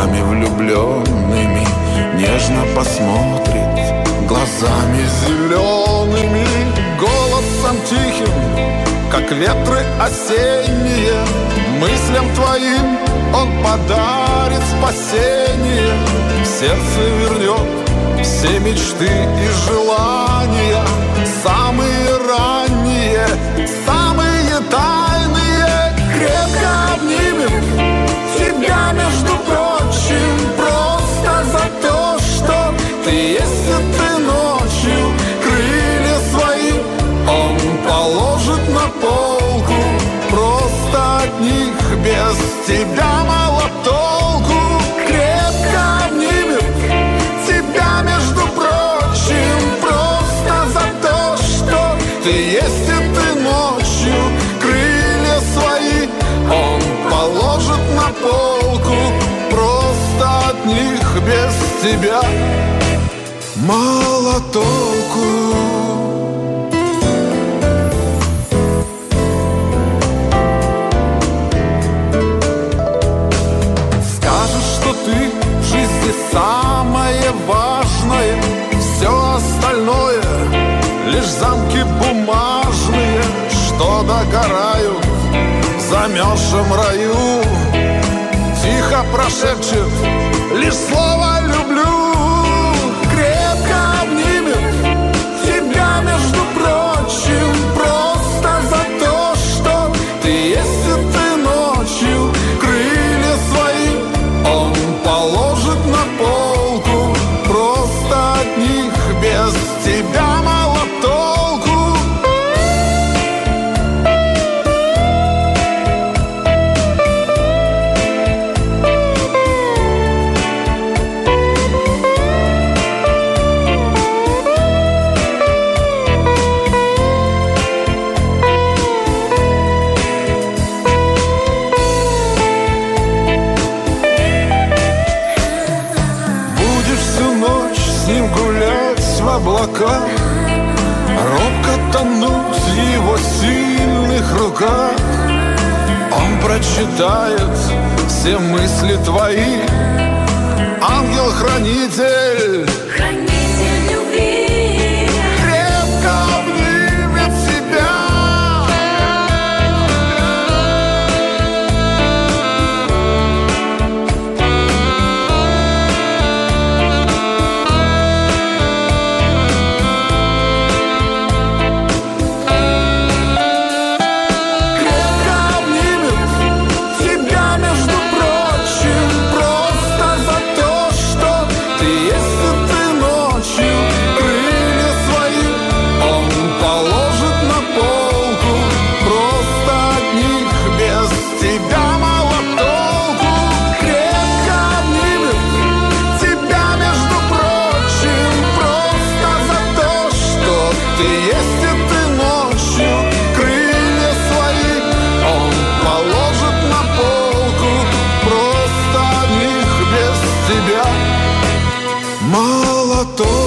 нами влюбленными, нежно посмотрит глазами зелеными, голосом тихим, как ветры осенние. Мыслям твоим он подарит спасение, в сердце вернет все мечты и желания, самые ранние, самые тайные. Крепко обнимем тебя, между прочим, просто за то, что ты есть, и ты ночью крылья свои он положит на полку. Просто от них без тебя мало толку. Крепко обнимем тебя, между прочим, просто за то, что ты есть, и ты ночью крылья свои он положит на полку. Просто от них без тебя мало толку. Ты в жизни самое важное, все остальное лишь замки бумажные, что догорают в замерзшем раю. Тихо прошепчет лишь слово «люблю». Крепко обнимет тебя, между прочим, просто за то, что ты есть, и ты ночью крылья свои он положит на полку. Просто от них без тебя мало толку. Облака, робко тонуть в его сильных руках. Он прочитает все мысли твои, ангел-хранитель, хранитель любви. Крепко обнимет тебя. Мало то.